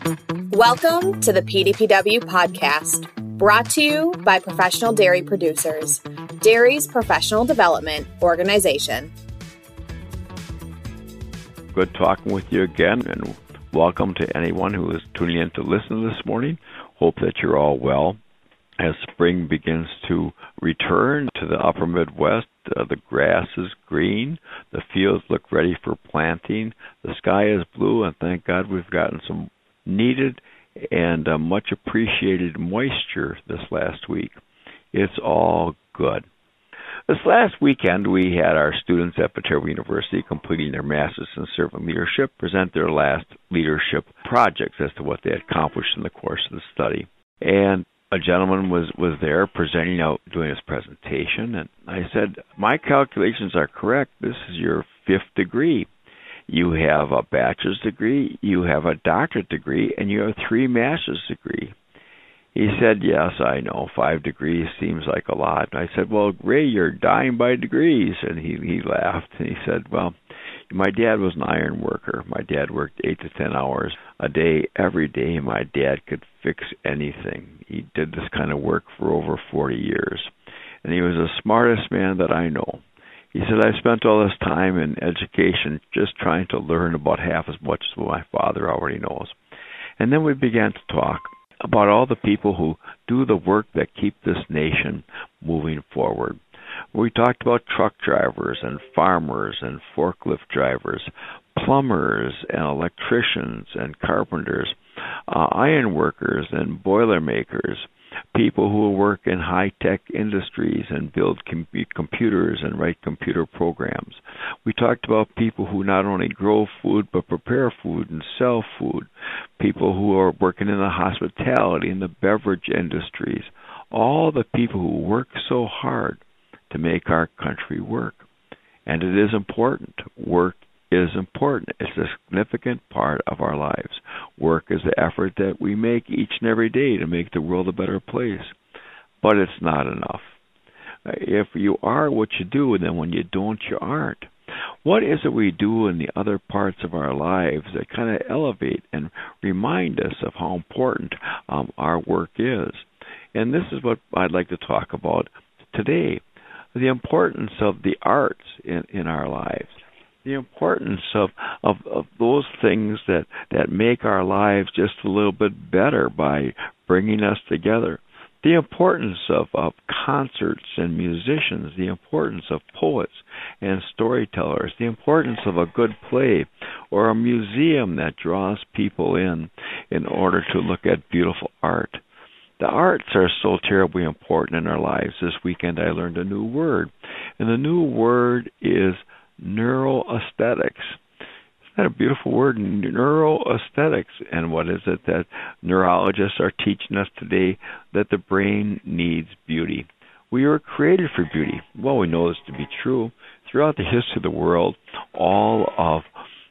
Welcome to the PDPW podcast, brought to you by Professional Dairy Producers, dairy's professional development organization. Good talking with you again, and welcome to anyone who is tuning in to listen this morning. Hope that you're all well. As spring begins to return to the upper Midwest, the grass is green, the fields look ready for planting, the sky is blue, and thank God we've gotten some needed and much appreciated moisture this last week. It's all good. This last weekend, we had our students at Viterbo University completing their Masters in Servant Leadership present their last leadership projects as to what they had accomplished in the course of the study. And a gentleman was there presenting out, doing his presentation, and I said, my calculations are correct. This is your 5th degree. You have a bachelor's degree, you have a doctorate degree, and you have 3 master's degrees. He said, yes, I know, 5 degrees seems like a lot. And I said, well, Ray, you're dying by degrees. And he laughed, and he said, well, my dad was an iron worker. My dad worked 8 to 10 hours a day, every day. My dad could fix anything. He did this kind of work for over 40 years. And he was the smartest man that I know. He said, I spent all this time in education just trying to learn about half as much as what my father already knows. And then we began to talk about all the people who do the work that keep this nation moving forward. We talked about truck drivers and farmers and forklift drivers, plumbers and electricians and carpenters, iron workers and boiler makers, people who work in high-tech industries and build computers and write computer programs. We talked about people who not only grow food but prepare food and sell food, people who are working in the hospitality and the beverage industries, all the people who work so hard to make our country work. And it is important. Work is important. It's a significant part of our lives. Work is the effort that we make each and every day to make the world a better place. But it's not enough. If you are what you do, and then when you don't, you aren't. What is it we do in the other parts of our lives that kind of elevate and remind us of how important our work is? And this is what I'd like to talk about today. The importance of the arts in our lives. The importance of those things that make our lives just a little bit better by bringing us together. The importance of concerts and musicians. The importance of poets and storytellers. The importance of a good play or a museum that draws people in order to look at beautiful art. The arts are so terribly important in our lives. This weekend I learned a new word, and the new word is neuroaesthetics. Isn't that a beautiful word, neuroaesthetics? And what is it that neurologists are teaching us today? That the brain needs beauty. We were created for beauty. Well, we know this to be true. Throughout the history of the world, all of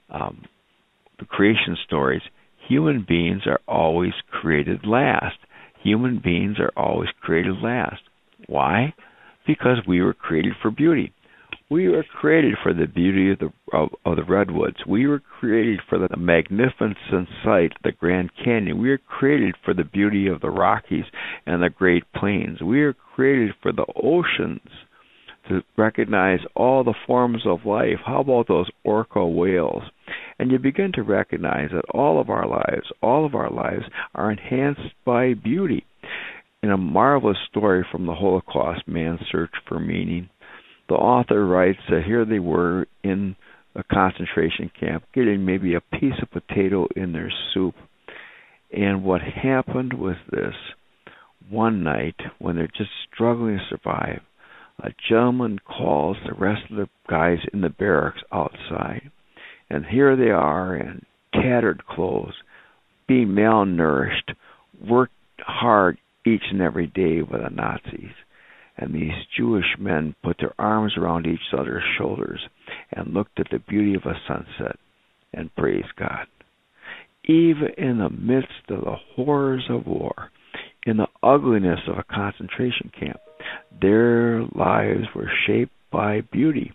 the creation stories, human beings are always created last. Human beings are always created last. Why? Because we were created for beauty. We were created for the beauty of the redwoods. We were created for the magnificent sight, the Grand Canyon. We were created for the beauty of the Rockies and the Great Plains. We were created for the oceans, to recognize all the forms of life. How about those orca whales? And you begin to recognize that all of our lives are enhanced by beauty. In a marvelous story from the Holocaust, Man's Search for Meaning, the author writes that here they were in a concentration camp, getting maybe a piece of potato in their soup. And what happened was this. One night, when they're just struggling to survive, a gentleman calls the rest of the guys in the barracks outside. And here they are in tattered clothes, being malnourished, worked hard each and every day by the Nazis. And these Jewish men put their arms around each other's shoulders and looked at the beauty of a sunset and praised God. Even in the midst of the horrors of war, in the ugliness of a concentration camp, their lives were shaped by beauty.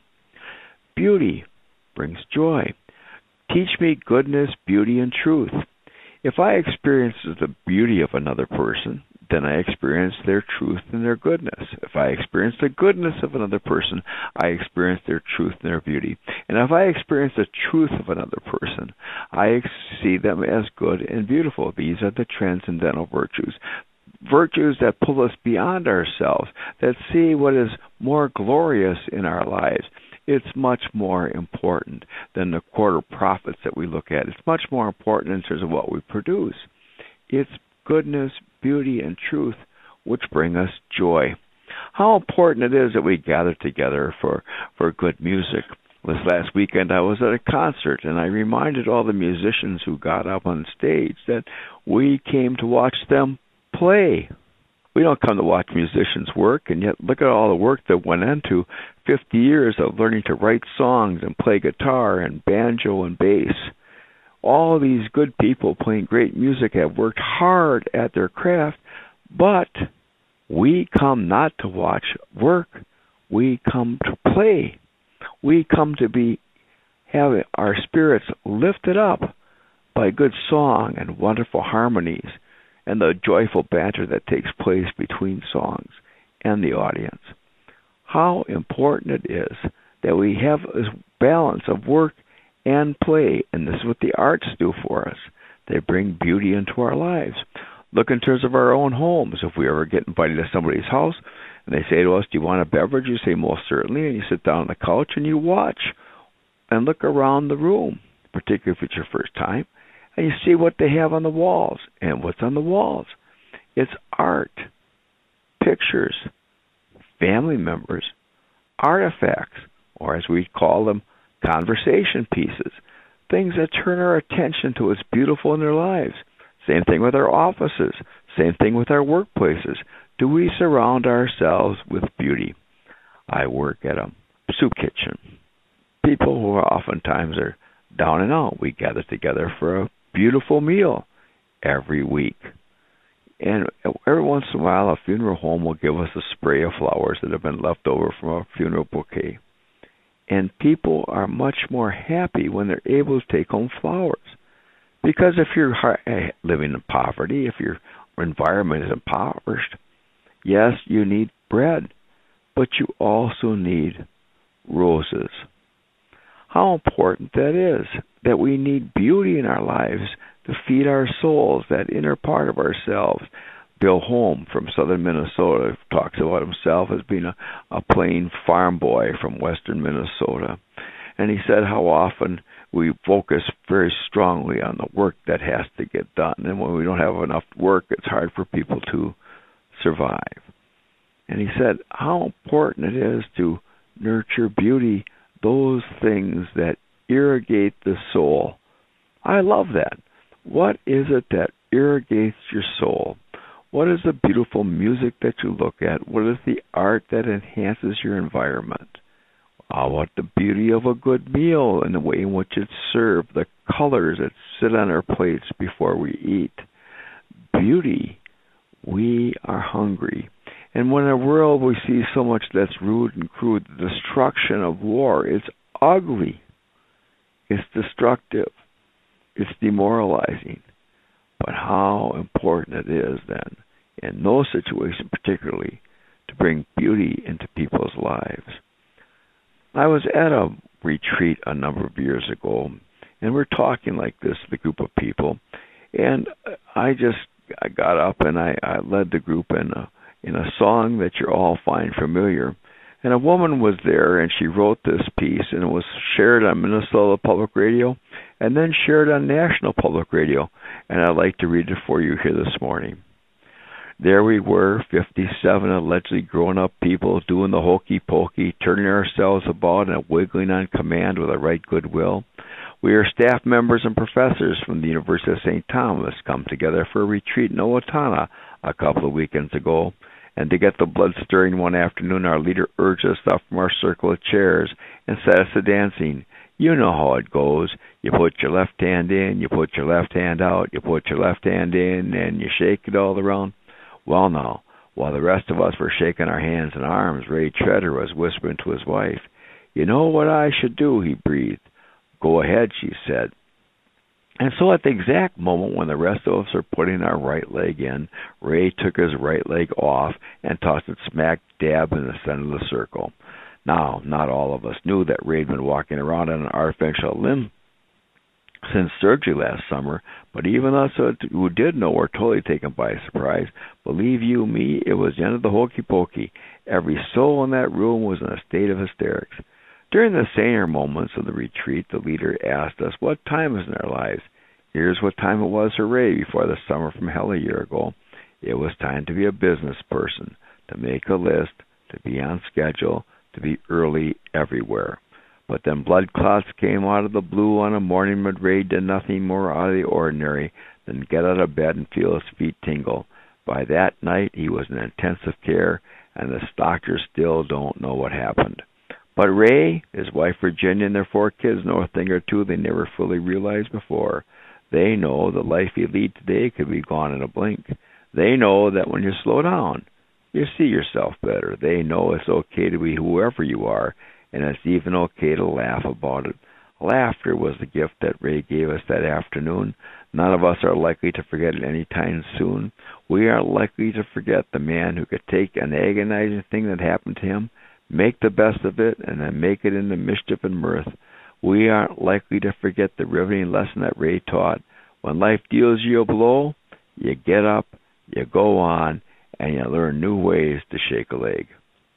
Beauty brings joy. Teach me goodness, beauty, and truth. If I experience the beauty of another person, then I experience their truth and their goodness. If I experience the goodness of another person, I experience their truth and their beauty. And if I experience the truth of another person, I see them as good and beautiful. These are the transcendental virtues. Virtues that pull us beyond ourselves, that see what is more glorious in our lives. It's much more important than the quarter profits that we look at. It's much more important in terms of what we produce. It's goodness, beauty, and truth which bring us joy. How important it is that we gather together for good music. This last weekend I was at a concert, and I reminded all the musicians who got up on stage that we came to watch them play. We don't come to watch musicians work, and yet look at all the work that went into 50 years of learning to write songs and play guitar and banjo and bass. All these good people playing great music have worked hard at their craft, but we come not to watch work. We come to play. We come to have our spirits lifted up by good song and wonderful harmonies and the joyful banter that takes place between songs and the audience. How important it is that we have this balance of work and play, and this is what the arts do for us. They bring beauty into our lives. Look in terms of our own homes. If we ever get invited to somebody's house and they say to us, "Do you want a beverage?" You say, "Most certainly," and you sit down on the couch and you watch and look around the room, particularly if it's your first time, and you see what they have on the walls. And what's on the walls? It's art, pictures, family members, artifacts, or as we call them, conversation pieces, things that turn our attention to what's beautiful in their lives. Same thing with our offices, same thing with our workplaces. Do we surround ourselves with beauty? I work at a soup kitchen. People who are oftentimes are down and out, we gather together for a beautiful meal every week. And every once in a while, a funeral home will give us a spray of flowers that have been left over from a funeral bouquet. And people are much more happy when they're able to take home flowers. Because if you're living in poverty, if your environment is impoverished, yes, you need bread, but you also need roses. How important that is, that we need beauty in our lives to feed our souls, that inner part of ourselves. Bill Holm from southern Minnesota talks about himself as being a plain farm boy from western Minnesota. And he said how often we focus very strongly on the work that has to get done. And when we don't have enough work, it's hard for people to survive. And he said how important it is to nurture beauty, those things that irrigate the soul. I love that. What is it that irrigates your soul? What is the beautiful music that you look at? What is the art that enhances your environment? What the beauty of a good meal and the way in which it's served, the colors that sit on our plates before we eat. Beauty. We are hungry. And when in a world we see so much that's rude and crude, the destruction of war, it's ugly. It's destructive. It's demoralizing. But how important it is then, in those situations particularly, to bring beauty into people's lives. I was at a retreat a number of years ago, and we're talking like this, the group of people, and I got up and I led the group in a song that you all find familiar. And a woman was there, and she wrote this piece, and it was shared on Minnesota Public Radio, and then shared on National Public Radio. And I'd like to read it for you here this morning. There we were, 57 allegedly grown-up people, doing the hokey-pokey, turning ourselves about and wiggling on command with a right goodwill. We are staff members and professors from the University of St. Thomas come together for a retreat in Owatonna a couple of weekends ago. And to get the blood stirring one afternoon, our leader urged us up from our circle of chairs and set us to dancing. You know how it goes. You put your left hand in, you put your left hand out, you put your left hand in, and you shake it all around. Well, now, while the rest of us were shaking our hands and arms, Ray Treader was whispering to his wife. You know what I should do, he breathed. Go ahead, she said. And so at the exact moment when the rest of us are putting our right leg in, Ray took his right leg off and tossed it smack dab in the center of the circle. Now, not all of us knew that Ray had been walking around on an artificial limb since surgery last summer, but even us who did know were totally taken by surprise. Believe you me, it was the end of the hokey pokey. Every soul in that room was in a state of hysterics. During the saner moments of the retreat, the leader asked us what time is in our lives. Here's what time it was for Ray before the summer from hell a year ago. It was time to be a business person, to make a list, to be on schedule, to be early everywhere. But then blood clots came out of the blue on a morning when Ray did nothing more out of the ordinary than get out of bed and feel his feet tingle. By that night, he was in intensive care, and the doctors still don't know what happened. But Ray, his wife Virginia, and their 4 kids know a thing or two they never fully realized before. They know the life you lead today could be gone in a blink. They know that when you slow down, you see yourself better. They know it's okay to be whoever you are, and it's even okay to laugh about it. Laughter was the gift that Ray gave us that afternoon. None of us are likely to forget it any time soon. We aren't likely to forget the man who could take an agonizing thing that happened to him, make the best of it, and then make it into mischief and mirth. We aren't likely to forget the riveting lesson that Ray taught. When life deals you a blow, you get up, you go on, and you learn new ways to shake a leg.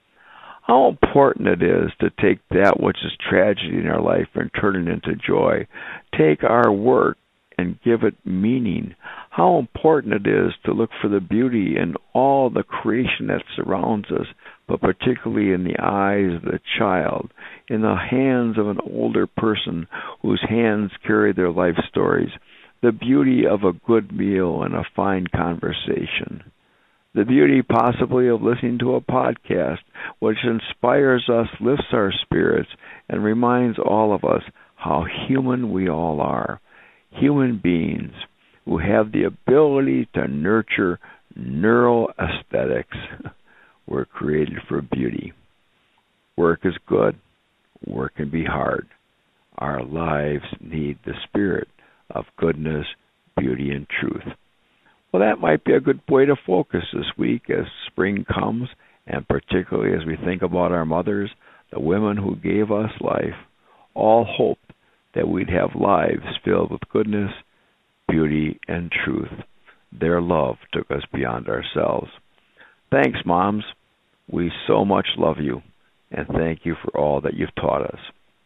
How important it is to take that which is tragedy in our life and turn it into joy. Take our work and give it meaning. How important it is to look for the beauty in all the creation that surrounds us, but particularly in the eyes of the child, in the hands of an older person whose hands carry their life stories, the beauty of a good meal and a fine conversation, the beauty possibly of listening to a podcast which inspires us, lifts our spirits, and reminds all of us how human we all are. Human beings who have the ability to nurture neural aesthetics were created for beauty. Work is good. Work can be hard. Our lives need the spirit of goodness, beauty, and truth. Well, that might be a good way to focus this week as spring comes, and particularly as we think about our mothers, the women who gave us life. All hoped that we'd have lives filled with goodness, beauty, and truth. Their love took us beyond ourselves. Thanks, moms. We so much love you, and thank you for all that you've taught us.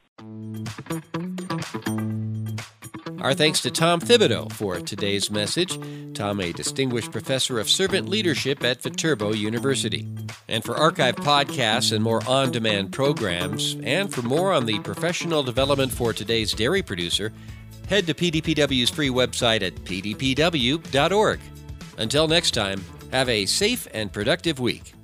Our thanks to Tom Thibodeau for today's message. Tom, a distinguished professor of servant leadership at Viterbo University. And for archived podcasts and more on-demand programs, and for more on the professional development for today's dairy producer, head to PDPW's free website at pdpw.org. Until next time, have a safe and productive week.